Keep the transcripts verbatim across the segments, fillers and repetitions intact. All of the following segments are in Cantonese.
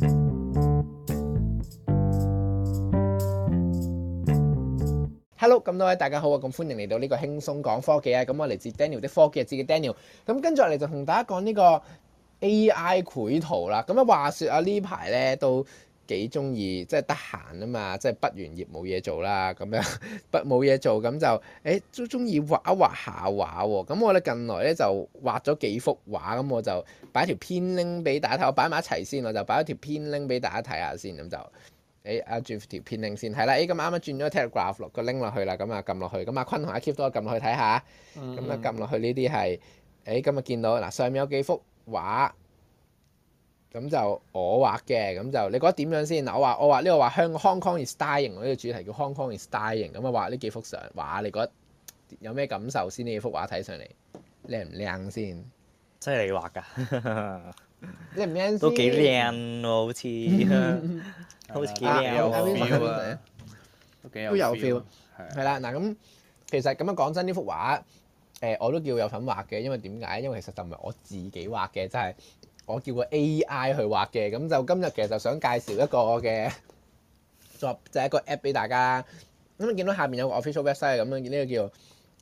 Hello，咁多位大家好啊，咁歡迎嚟到呢個輕鬆講科技啊，咁我嚟自 Daniel 的科技日誌嘅 Daniel，咁跟住落嚟就同大家講呢個 A I 繪圖啦。咁啊話説啊呢排咧都幾中意，即係得閒啊嘛，即係畢完業冇嘢做啦，咁樣畢冇嘢做咁就誒都中意畫一畫下畫喎。咁我咧近來咧就畫咗幾幅畫，咁我就擺條片 link 俾大家睇，我擺埋一齊先，我就擺咗條片 link 俾大家睇下先，咁就。誒啊轉條片 link 先，係啦，誒咁啱啱轉咗 Telegraph 落個 link 落去啦，咁啊撳落去，咁阿坤同阿 Keep 都撳落去睇下，咁啊撳落去呢啲係，誒咁啊見到嗱上面有幾幅畫，咁就我畫嘅，咁就你覺得點樣先？嗱我話我話呢個話香 Hong Kong is dying，呢個主題叫 Hong Kong is dying，咁啊畫呢幾幅相畫，你覺得有咩感受先？呢幅畫睇上嚟靚唔靚先？ 即係你畫㗎？ 靚唔靚先？ 都幾靚喎，好似好似幾靚有喎。 feel 啊，都幾都有 feel， 係係啦，嗱咁其實咁樣講真，呢幅畫誒、呃、我都叫有份畫嘅，因為點解？因為其實就唔係我自己畫嘅，即係我叫個 A I 去畫嘅。咁就今日其實就想介紹一個嘅作，就係、是、一個 app 俾大家。咁你見到下面有個 official website 咁樣，呢個叫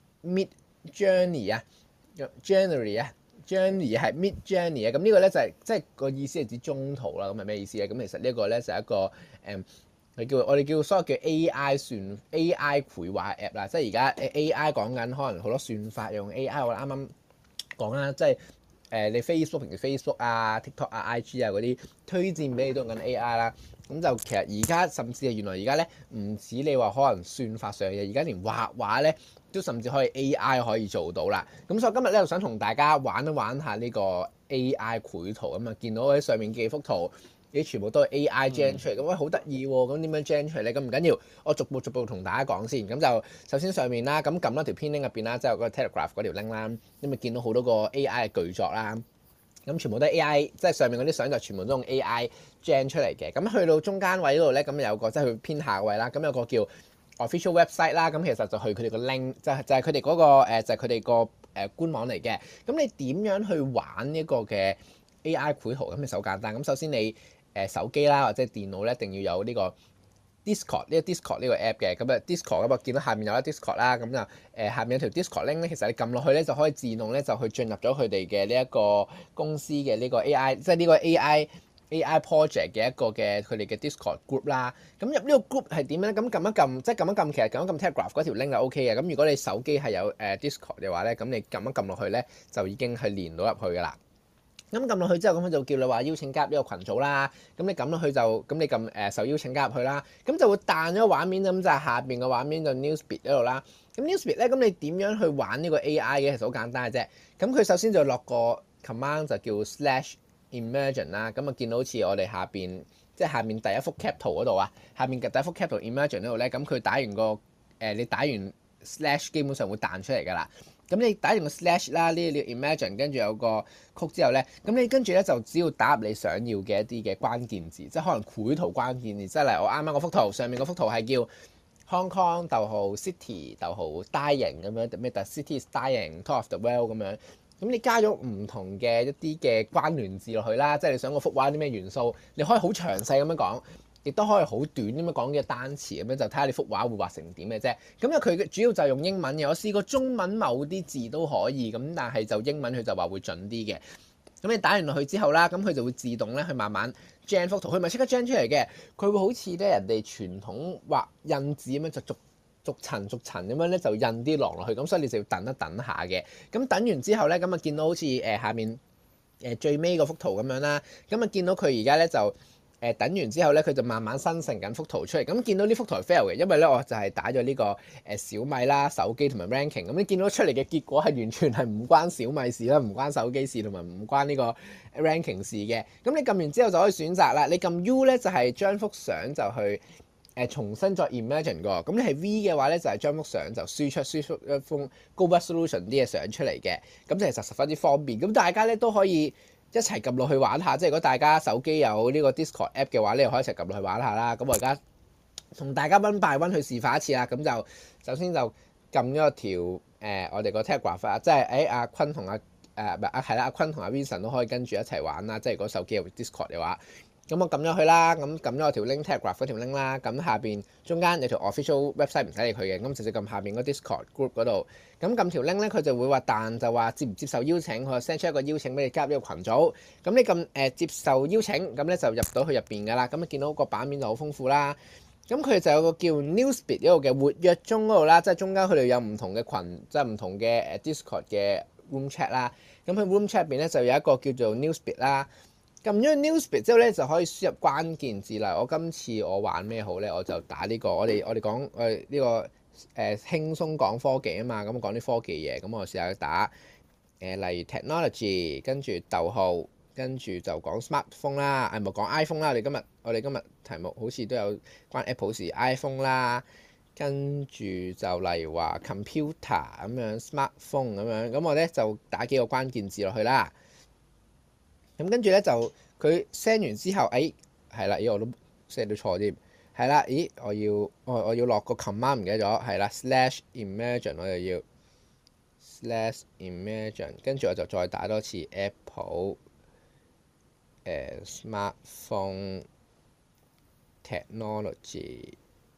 Midjourney 啊，Journey 啊。Journey 係 Midjourney 啊，咁呢個咧就係即係個意思係指中途啦，咁係咩意思咧？咁其實呢一個咧就係一個誒，佢、嗯、叫我哋叫所謂叫 A I 算 A I 繪畫 app 啦，即係而家 A I 講緊可能好多算法用 A I，我啱啱講啦，即係誒你 Facebook 平時 Facebook 啊、TikTok 啊、I G 啊嗰啲推薦俾你都用緊 A I 啦，咁就其實而家甚至係原來而家咧唔止你話可能算法上嘅嘢，而家連畫畫咧。都甚至可以 A I 可以做到啦，咁所以今日咧就想同大家玩一玩下呢個 A I 繪圖，咁啊見到喺上面幾幅圖，啲全部都係 A I gen 出嚟，咁喂好得意喎，咁點樣 gen 出嚟咧？咁唔緊要，我逐步逐步同大家講先。咁就首先上面啦，咁撳多條編 link 入邊啦，即係嗰個 Telegraph 嗰條 link 啦，咁啊見到好多個 A I 嘅巨作啦，咁全部都係 A I，即係上面嗰啲相就全部都用 A I gen 出嚟嘅。咁去到中間位嗰度咧，咁有個即係佢偏下位啦，咁有個叫official website 啦，咁其實就去佢哋個 link，就係就係佢哋嗰個誒就係佢哋個誒官網嚟嘅。咁你點樣去玩呢個嘅 A I 繪圖？咁其實好簡單。咁首先你誒手機啦或者電腦咧，一定要有呢個 Discord 呢個 Discord 呢個 app 嘅。咁啊 Discord 咁啊見到下面有一 Discord 啦，咁就誒下面有條 Discord link 咧，其實你撳落去咧就可以自動咧就去進入咗佢哋嘅呢一個公司嘅呢個 A I，即係呢個 A I。A I project 嘅一個嘅佢哋嘅 Discord group 啦，咁入呢個 group 係點樣咧？咁撳一撳，即係撳一撳，其實撳一撳 Telegraph 嗰條 link 就 O K 嘅。咁如果你手機係有誒 Discord 嘅話咧，咁你撳一撳落去咧，就已經係連到入去噶啦。咁撳落去之後，咁佢就叫你話邀請加入呢個群組啦。咁你撳落去就，咁你撳誒受邀請加入去啦。咁就會彈咗個畫面，咁就係下邊嘅畫面就 Newsbeat 嗰度啦。咁 Newsbeat 咧，咁你點樣去玩呢個 A I 嘅？其實好簡單嘅啫。咁佢首先就落個 command 就叫 slash Imagine 啦，咁啊見到好似我哋下邊，即係下面第一幅 cap 圖嗰度啊，下面嘅第一幅 cap 圖 Imagine 嗰度咧，咁佢打完個誒、呃，你打完 slash 基本上會彈出嚟㗎啦。咁你打完個 slash 啦，呢呢 Imagine 跟住有個曲之後咧，咁你跟住咧就只要打入你想要嘅一啲嘅關鍵字，即係可能繪圖關鍵字，即係例如我啱啱嗰幅圖上面嗰幅圖係叫 Hong Kong 逗號 City 逗號 dying 咁樣，咩 The City is dying top of the world 咁樣。咁你加咗唔同嘅一啲嘅關聯字落去啦，即係你想個幅畫啲咩元素，你可以好詳細咁樣講，亦都可以好短咁樣講嘅單詞咁樣，就睇下你幅畫會畫成點嘅啫。咁因為佢主要就係用英文嘅，我試過中文某啲字都可以，咁但係就英文佢就話會準啲嘅。咁你打完落去之後啦，咁佢就會自動咧去慢慢 gen 幅圖，佢唔係即刻 gen 出嚟嘅，佢會好似咧人哋傳統畫印字咁樣就逐逐層逐層咁樣咧就印啲狼落去，咁所以你就要等一等下嘅。咁等完之後咧，咁啊見到好似誒下面誒最尾嗰幅圖咁樣啦，咁啊見到佢而家咧就誒等完之後咧，佢就慢慢生成緊幅圖出嚟。咁見到呢幅圖係 fail 嘅，因為咧我就係打咗呢個誒小米啦、手機同埋 ranking。咁你見到出嚟嘅結果係完全係唔關小米事啦，唔關手機事同埋唔關呢個 ranking 事嘅。咁你撳完之後就可以選擇啦。你撳 U 咧就係將幅相就去。誒重新再 imagine 過，咁你係 V 嘅話咧，就係將幅相就輸出輸出一幅高 resolution 啲嘅相出嚟嘅，咁就其實十分之方便。咁大家咧都可以一齊撳落去玩下，即係如果大家手機有呢個 Discord app 嘅話，你又可以一齊撳落去玩下啦。咁我而家同大家 one by one 去示範一次啦。咁就首先就撳咗條誒、呃、我哋個 Telegraph 啊，即係誒阿坤同阿誒唔係啊係啦，阿坤同阿 Vincent 都可以跟住一齊玩啦。即係如果手機有 Discord 嘅話。 咁我撳咗佢啦，咁撳咗我條 link Telegraph 嗰條 link 啦，咁下邊中間有條 official website 唔使理佢嘅，咁直接撳下邊嗰 Discord group 嗰度，咁撳條 link 咧佢就會話彈就話接唔接受邀請，佢 send 出一個邀請俾你加入呢個群組，咁你撳誒、呃、接受邀請，咁咧就入到去入邊㗎啦，咁你見到個版面就好豐富啦，咁佢就有個叫 Newsbeat 嗰度嘅活躍中嗰度啦，即係中間佢哋有唔同嘅群，即係唔同嘅誒 Discord 嘅 room chat 啦，咁喺 room chat 入邊咧就有一個叫做 Newsbeat 啦。撳咗 Newsbeat 之後咧，就可以輸入關鍵字啦。我今次我玩咩好咧？我就打呢、這個。我哋我哋講我哋呢、這個誒、呃、輕鬆講科技啊嘛。咁講啲科技嘢。咁我試下打誒、呃，例如 technology，跟住逗號，跟住就講 smartphone 啦。誒唔係講 iPhone 啦。我哋今日我哋今日題目好似都有關 Apple 事 iPhone 啦。跟住就例如話 computer 咁樣 smartphone 咁樣。咁我咧就打幾個關鍵字落去啦。咁跟住咧就佢 send 完之後，誒係啦，咦我都 send 到錯添，係啦，咦我要我我要落個 command 唔記得咗，係啦 slash imagine 我又要 slash imagine，跟住我就再打多次 Apple 誒、呃、smartphone technology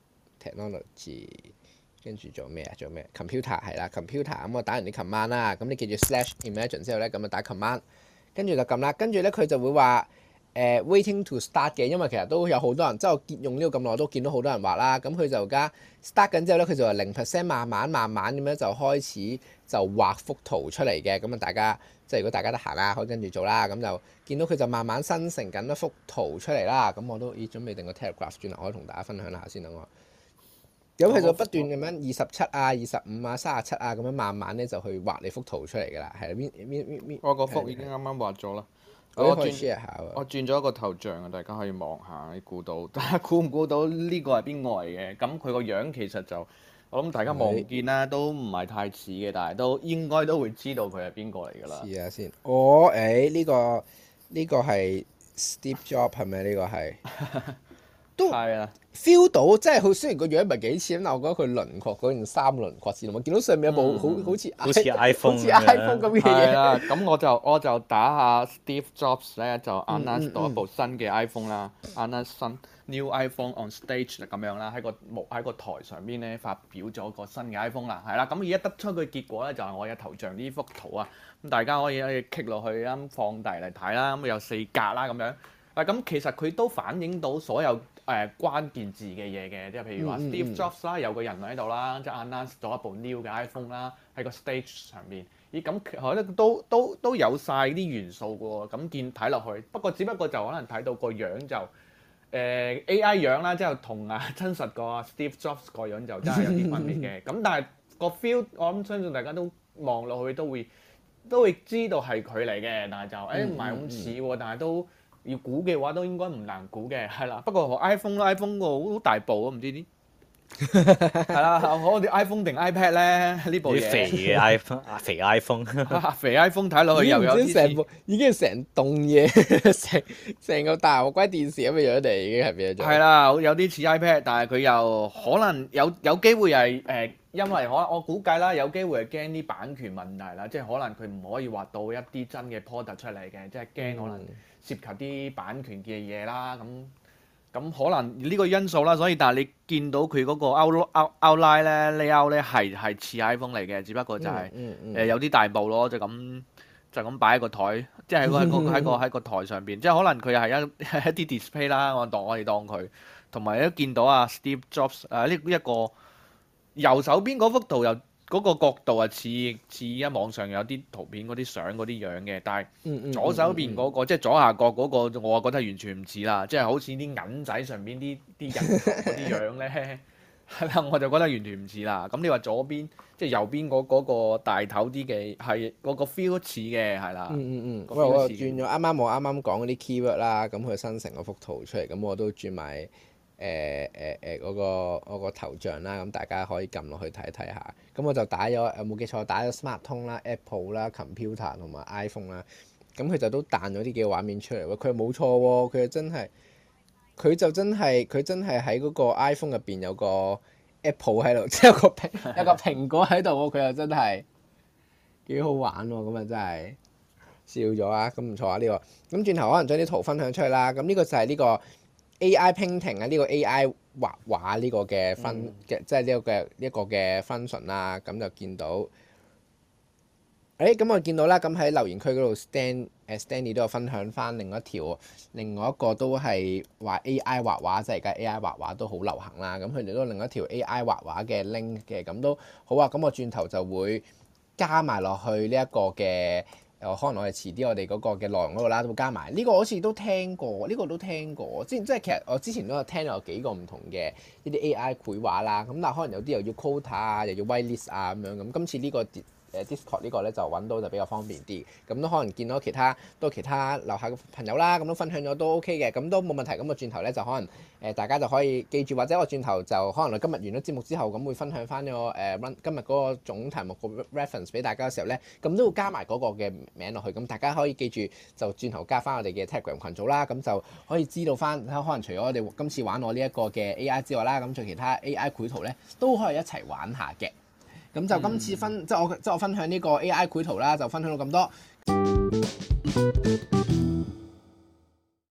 technology， 跟住做咩啊？做咩 computer 係啦 computer，咁我打完啲 command 啦，咁你記住 slash imagine 之後咧，咁就打 command。跟住就撳啦，跟住咧佢就會話誒、呃、waiting to start 嘅，因為其實都有好多人，即係我用呢個咁耐都見到好多人畫啦。咁佢就而家 start 緊之後咧，佢就話零 percent 慢慢慢慢咁樣就開始就畫幅圖出嚟嘅。咁啊，大家即係如果大家得閒啦，可以跟住做啦。咁就見到佢就慢慢生成緊一幅圖出嚟啦。咁我都咦準備定個 Telegraph 轉頭，我可以同大家分享下先等我。咁佢就不斷咁樣二十七啊、二十五啊、三十七啊咁樣慢慢咧就去畫你幅圖出嚟㗎啦，係啦，邊邊邊邊。 我個幅已經啱啱畫咗啦。 我可以 share 下喎。 我轉咗一個頭像啊，大家可以望下，你估到？大家估唔估到呢個係邊個嚟嘅？咁佢個樣其實就我諗大家望見啦，都唔係太似嘅，但係都應該都會知道佢係邊個嚟㗎啦。 試下先。哦，誒呢個呢個係 Steve Jobs 係咪？呢個係都係啊。 feel 到，即係佢雖然個樣唔係幾似，但係我覺得佢輪廓嗰件衫輪廓似，我見到上面有部好好似好似 iPhone 好似 iPhone 咁嘅嘢。 係啦，咁我就我就打下 Steve Jobs 咧，就 announce 到一部新嘅 iPhone 啦，announce 新 new iPhone on stage 咁樣啦，喺個木喺個台上邊咧發表咗個新嘅 iPhone 啦，係啦，咁而家得出個結果咧就係我有頭像呢幅圖啊，咁大家可以可以 click 落去咁放大嚟睇啦，咁有四格啦咁樣。啊，咁其實佢都反映到所有誒、呃、關鍵字嘅嘢嘅，即係譬如話 Steve Jobs 啦，有個人喺度啦，即係 announce 咗一部 new 嘅 iPhone 啦，喺個 stage 上邊。咦，咁我覺得都都都有晒啲元素嘅喎，咁見睇落去。不過只不過就可能睇到個樣就誒、呃、A I 樣啦，即係同啊真實個 Steve Jobs 個樣就真係有啲分別嘅。咁但係個 feel 我諗相信大家都望落去都會都會知道係佢嚟嘅，但係就誒唔係咁似喎，但係都。要估嘅話都應該唔難估嘅，係啦。不過 iPhone 啦 ，iPhone 個好大部啊，唔知啲係啦。我哋 iPhone 定 iPad 咧呢部嘢？ 肥嘅 iPhone，肥 iPhone， 肥 iPhone 睇落去又有啲成部已經係成棟嘢，成成個大鑊鬼電視咁嘅樣嚟，已經係變咗。 係啦，有啲似 iPad，但係佢又可能有有機會係誒、呃，因為可我估計啦，有機會係驚啲版權問題啦，即係可能佢唔可以畫到一啲真嘅 product 出嚟嘅，即係驚可能涉及啲版權嘅嘢啦，咁咁可能呢個因素啦，所以但係你見到佢嗰個 out out outline 咧 layout 咧係係似 iPhone 嚟嘅，只不過就係、是、誒、 嗯嗯嗯呃、有啲大部咯，就咁就咁擺喺個台，即係喺個喺個喺個喺個台上邊，即係可能佢係一一啲 display 啦，我當我哋當佢，同埋都見到啊 Steve Jobs 誒呢一個右手邊嗰幅圖又。嗰個角度啊，似似而家網上有啲圖片嗰啲相嗰啲樣嘅，但係左手邊嗰、嗰個、嗯嗯嗯、即係左下角嗰、嗰個，我啊覺得完全唔似啦，即係好似啲銀仔上邊啲啲人嗰啲樣咧，係啦，我就覺得完全唔似啦。咁你話左邊即係右邊嗰嗰個大頭啲嘅係嗰個 feel 似嘅，係啦。嗯嗯嗯。 喂，我又轉咗啱啱我啱啱講嗰啲 keyword 啦，咁佢生成嗰幅圖出嚟，咁我都轉埋。誒誒誒嗰個嗰個頭像啦，咁大家可以撳落去睇睇下。咁我就打咗，有冇記錯？打咗 SmarTone 啦、Apple 啦、Computer 同埋 iPhone 啦。咁佢就都彈咗啲幾個畫面出嚟喎。佢又冇錯喎，佢真係，佢就真係，佢真係喺嗰個 iPhone 入邊有個 Apple 喺度，即係有個蘋有個蘋果喺度喎。佢又真係幾好玩喎，咁啊真係。 笑咗啊，咁唔錯啊呢個。咁轉頭可能將啲圖分享出去啦。咁呢個就係呢個 A I painting 啊，呢個 A I 畫畫呢個嘅分嘅， 嗯、 即係呢個嘅一個嘅 function 啦。咁就見到。誒咁、欸、我見到啦，咁喺留言區嗰度 Stan 誒 Stanley 都有分享翻另一條，另外一個都係話 A I 畫畫，即係而家 A I 畫畫都好流行啦。咁佢哋都有另一條 A I 畫畫嘅 link 嘅，咁都好啊。咁我轉頭就會加埋落去呢一個嘅，誒可能我哋遲啲我哋嗰個嘅內容嗰度啦，都會加埋。呢、這個好似都聽過，呢、這個都聽過。之前即係其實我之前都有聽有幾個唔同嘅呢啲 A I 繪畫啦。咁但係可能有啲又要 quota 啊，又要 whitelist 啊咁樣。咁今次呢、這個。誒 Discord 呢個咧就揾到就比較方便啲，咁都可能見到其他都其他樓下嘅朋友啦，咁都分享咗都 OK 嘅，咁都冇問題。咁我轉頭咧就可能誒、呃、大家就可以記住，或者我轉頭就可能我今日完咗節目之後，咁會分享翻呢個誒 run 今日嗰個總題目個 reference 俾大家嘅時候咧，咁都會加埋嗰個嘅名落去，咁大家可以記住就轉頭加翻我哋嘅 Telegram 群組啦，咁就可以知道翻，可能除咗我哋今次玩我呢一個嘅 A I 之外啦，咁仲有其他 A I 繪圖咧都可以一齊玩下嘅。咁就今次分、嗯、即係我即係我分享呢個 A I 繪圖啦，就分享到咁多。